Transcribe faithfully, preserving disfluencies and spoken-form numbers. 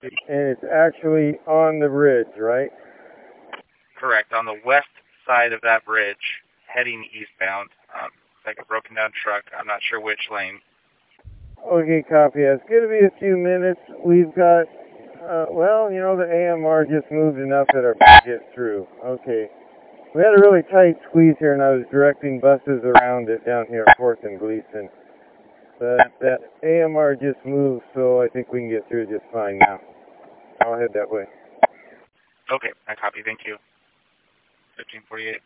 And it's actually on the ridge, right? Correct, on the west side of that bridge, heading eastbound. Um, it's like a broken down truck. I'm not sure which lane. Okay, copy. It's going to be a few minutes. We've got, uh, well, you know, the A M R just moved enough that our bus gets through. Okay. We had a really tight squeeze here, and I was directing buses around it down here at fourth and Gleason. But that A M R just moved, so I think we can get through just fine now. I'll head that way. Okay, I copy. Thank you. fifteen forty-eight.